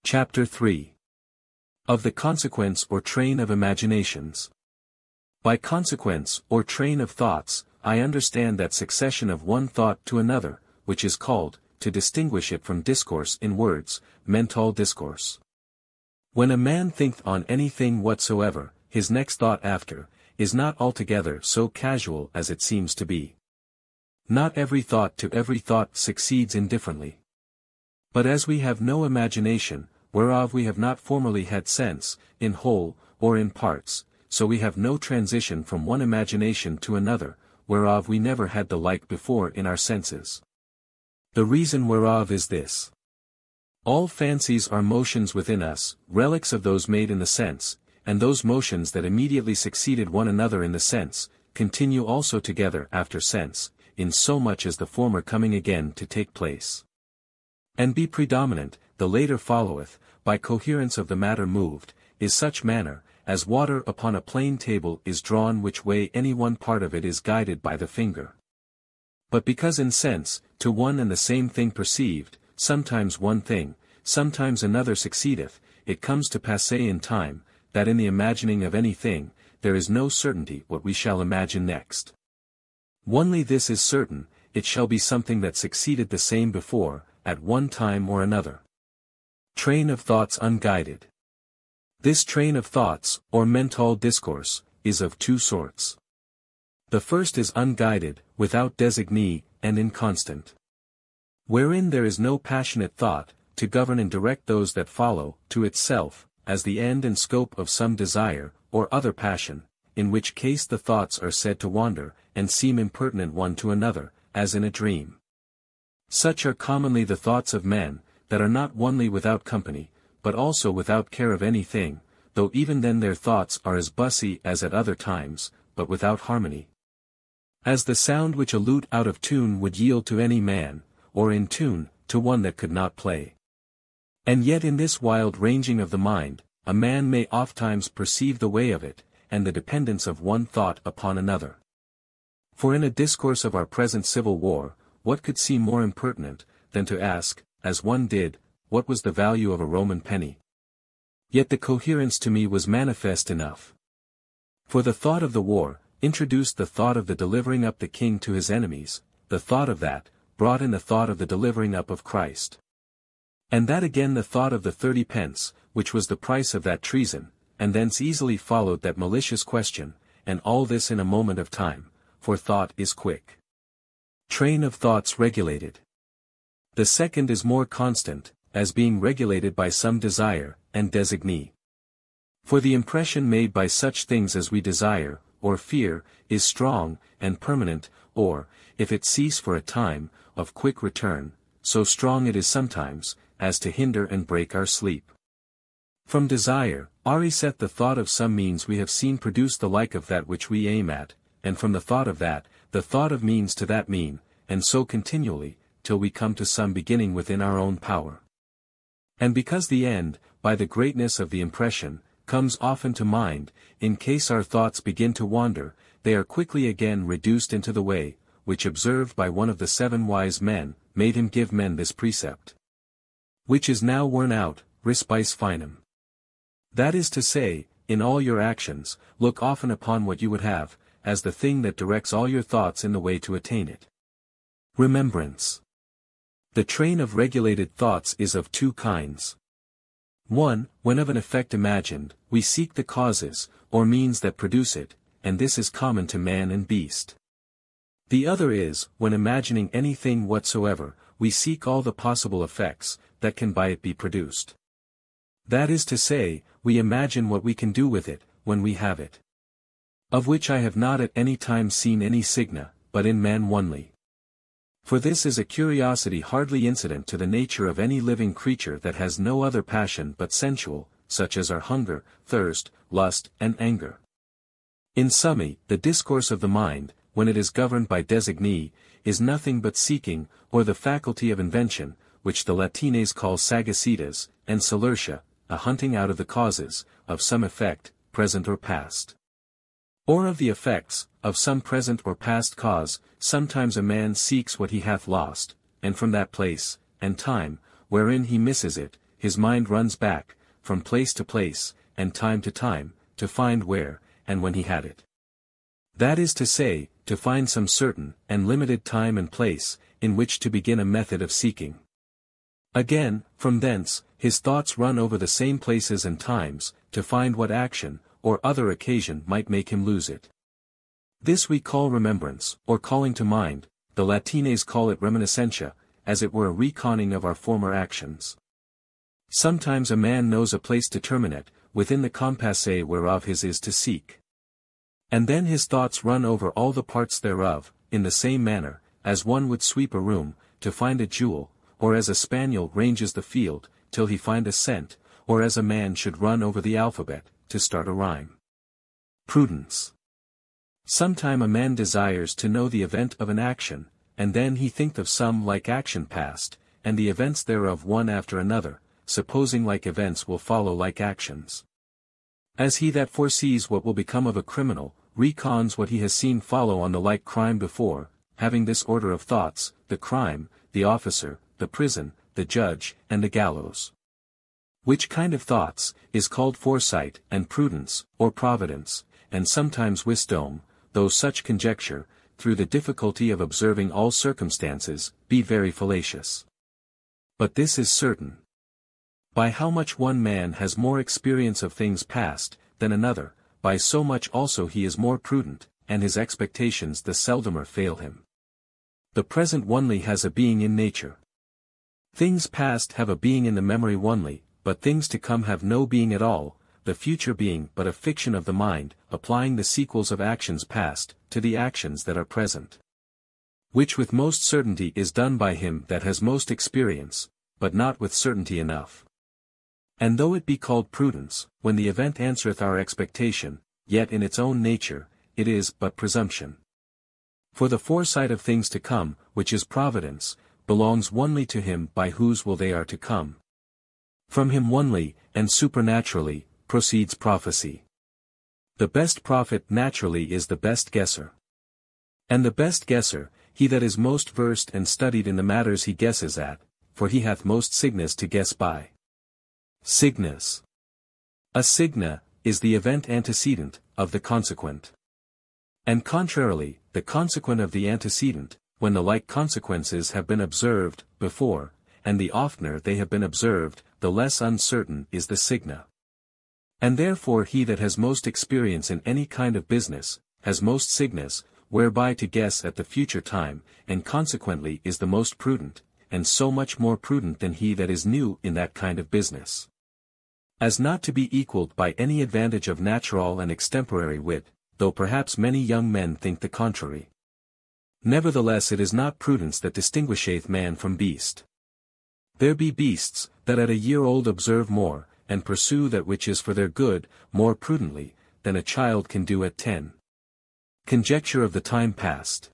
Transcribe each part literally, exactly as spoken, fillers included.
Chapter three. Of the consequence or train of imaginations. By consequence or train of thoughts, I understand that succession of one thought to another, which is called, to distinguish it from discourse in words, mental discourse. When a man thinketh on any thing whatsoever, his next thought after, is not altogether so casual as it seems to be. Not every thought to every thought succeeds indifferently. But as we have no imagination, whereof we have not formerly had sense, in whole, or in parts, so we have no transition from one imagination to another, whereof we never had the like before in our senses. The reason whereof is this. All fancies are motions within us, relics of those made in the sense, and those motions that immediately succeeded one another in the sense, continue also together after sense, in so much as the former coming again to take place. And be predominant, the later followeth, by coherence of the matter moved, is such manner, as water upon a plain table is drawn which way any one part of it is guided by the finger. But because in sense, to one and the same thing perceived, sometimes one thing, sometimes another succeedeth, it comes to pass in time, that in the imagining of any thing, there is no certainty what we shall imagine next. Only this is certain, it shall be something that succeeded the same before, at one time or another. Train of thoughts unguided. This train of thoughts, or mental discourse, is of two sorts. The first is unguided, without designee, and inconstant. Wherein there is no passionate thought, to govern and direct those that follow, to itself, as the end and scope of some desire, or other passion, in which case the thoughts are said to wander, and seem impertinent one to another, as in a dream. Such are commonly the thoughts of men, that are not only without company, but also without care of any thing, though even then their thoughts are as bussy as at other times, but without harmony. As the sound which a lute out of tune would yield to any man, or in tune, to one that could not play. And yet in this wild ranging of the mind, a man may ofttimes perceive the way of it, and the dependence of one thought upon another. For in a discourse of our present civil war, what could seem more impertinent, than to ask, as one did, what was the value of a Roman penny? Yet the coherence to me was manifest enough. For the thought of the war, introduced the thought of the delivering up the king to his enemies, the thought of that, brought in the thought of the delivering up of Christ. And that again the thought of the thirty pence, which was the price of that treason, and thence easily followed that malicious question, and all this in a moment of time, for thought is quick. Train of thoughts regulated. The second is more constant, as being regulated by some desire, and designee. For the impression made by such things as we desire, or fear, is strong, and permanent, or, if it cease for a time, of quick return, so strong it is sometimes, as to hinder and break our sleep. From desire, Ari saith the thought of some means we have seen produce the like of that which we aim at, and from the thought of that, the thought of means to that mean, and so continually, till we come to some beginning within our own power. And because the end, by the greatness of the impression, comes often to mind, in case our thoughts begin to wander, they are quickly again reduced into the way, which observed by one of the seven wise men, made him give men this precept. Which is now worn out, respice finem. That is to say, in all your actions, look often upon what you would have, as the thing that directs all your thoughts in the way to attain it. Remembrance. The train of regulated thoughts is of two kinds. One, when of an effect imagined, we seek the causes, or means that produce it, and this is common to man and beast. The other is, when imagining anything whatsoever, we seek all the possible effects, that can by it be produced. That is to say, we imagine what we can do with it, when we have it. Of which I have not at any time seen any signa, but in man only. For this is a curiosity hardly incident to the nature of any living creature that has no other passion but sensual, such as are hunger, thirst, lust, and anger. In summy, the discourse of the mind, when it is governed by designee, is nothing but seeking, or the faculty of invention, which the Latines call sagacitas, and solertia, a hunting out of the causes, of some effect, present or past. Or of the effects, of some present or past cause, sometimes a man seeks what he hath lost, and from that place, and time, wherein he misses it, his mind runs back, from place to place, and time to time, to find where, and when he had it. That is to say, to find some certain, and limited time and place, in which to begin a method of seeking. Again, from thence, his thoughts run over the same places and times, to find what action, or other occasion might make him lose it. This we call remembrance, or calling to mind. The Latines call it reminiscentia, as it were a reconning of our former actions. Sometimes a man knows a place determinate, within the compasse whereof his is to seek. And then his thoughts run over all the parts thereof, in the same manner, as one would sweep a room, to find a jewel, or as a spaniel ranges the field, till he find a scent, or as a man should run over the alphabet, to start a rhyme. Prudence. Sometime a man desires to know the event of an action, and then he thinketh of some like action past, and the events thereof one after another, supposing like events will follow like actions. As he that foresees what will become of a criminal, recons what he has seen follow on the like crime before, having this order of thoughts, the crime, the officer, the prison, the judge, and the gallows. Which kind of thoughts, is called foresight, and prudence, or providence, and sometimes wisdom, though such conjecture, through the difficulty of observing all circumstances, be very fallacious. But this is certain. By how much one man has more experience of things past, than another, by so much also he is more prudent, and his expectations the seldomer fail him. The present only has a being in nature. Things past have a being in the memory only, but things to come have no being at all, the future being but a fiction of the mind, applying the sequels of actions past, to the actions that are present. Which with most certainty is done by him that has most experience, but not with certainty enough. And though it be called prudence, when the event answereth our expectation, yet in its own nature, it is but presumption. For the foresight of things to come, which is providence, belongs only to him by whose will they are to come. From him only, and supernaturally, proceeds prophecy. The best prophet naturally is the best guesser. And the best guesser, he that is most versed and studied in the matters he guesses at, for he hath most signas to guess by. Signas. A signa, is the event antecedent, of the consequent. And contrarily, the consequent of the antecedent, when the like consequences have been observed, before, and the oftener they have been observed, the less uncertain is the signa. And therefore he that has most experience in any kind of business, has most signas, whereby to guess at the future time, and consequently is the most prudent, and so much more prudent than he that is new in that kind of business. As not to be equalled by any advantage of natural and extemporary wit, though perhaps many young men think the contrary. Nevertheless it is not prudence that distinguisheth man from beast. There be beasts, that at a year old observe more, and pursue that which is for their good, more prudently, than a child can do at ten. Conjecture of the time past.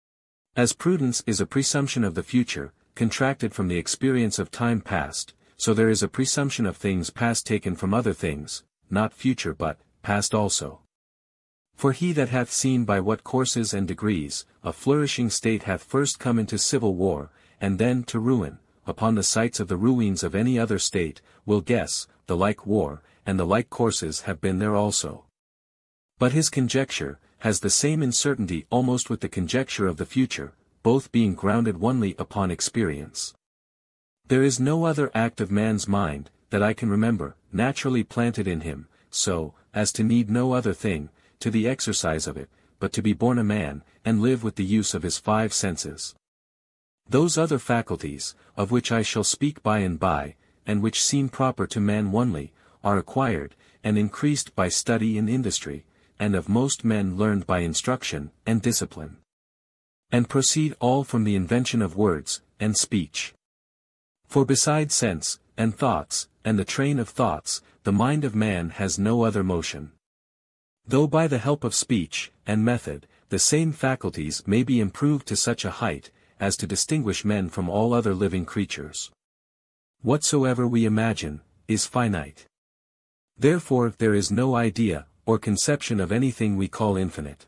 As prudence is a presumption of the future, contracted from the experience of time past, so there is a presumption of things past taken from other things, not future but, past also. For he that hath seen by what courses and degrees, a flourishing state hath first come into civil war, and then to ruin, upon the sites of the ruins of any other state, will guess, the like war, and the like courses have been there also. But his conjecture, has the same uncertainty almost with the conjecture of the future, both being grounded only upon experience. There is no other act of man's mind, that I can remember, naturally planted in him, so, as to need no other thing, to the exercise of it, but to be born a man, and live with the use of his five senses. Those other faculties, of which I shall speak by and by, and which seem proper to man only, are acquired, and increased by study and industry, and of most men learned by instruction, and discipline. And proceed all from the invention of words, and speech. For besides sense, and thoughts, and the train of thoughts, the mind of man has no other motion. Though by the help of speech, and method, the same faculties may be improved to such a height, as to distinguish men from all other living creatures. Whatsoever we imagine, is finite. Therefore there is no idea, or conception of anything we call infinite.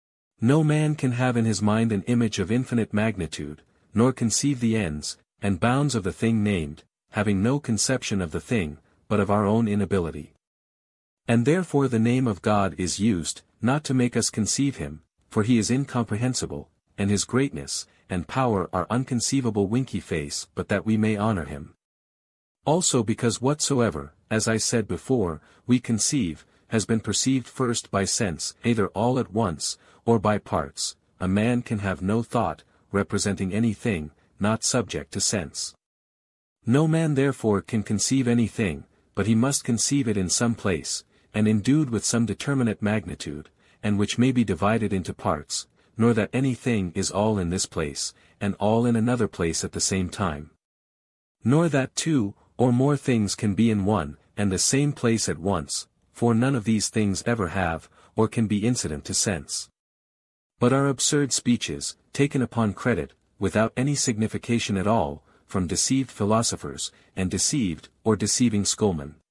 No man can have in his mind an image of infinite magnitude, nor conceive the ends, and bounds of the thing named, having no conception of the thing, but of our own inability. And therefore the name of God is used, not to make us conceive him, for he is incomprehensible, and his greatness, and power are unconceivable winky face, but that we may honor him. Also because whatsoever, as I said before, we conceive, has been perceived first by sense, either all at once, or by parts. A man can have no thought, representing anything, not subject to sense. No man therefore can conceive anything, but he must conceive it in some place, and endued with some determinate magnitude, and which may be divided into parts, nor that anything is all in this place, and all in another place at the same time. Nor that two, or more things can be in one, and the same place at once, for none of these things ever have, or can be incident to sense. But are absurd speeches, taken upon credit, without any signification at all, from deceived philosophers, and deceived, or deceiving schoolmen.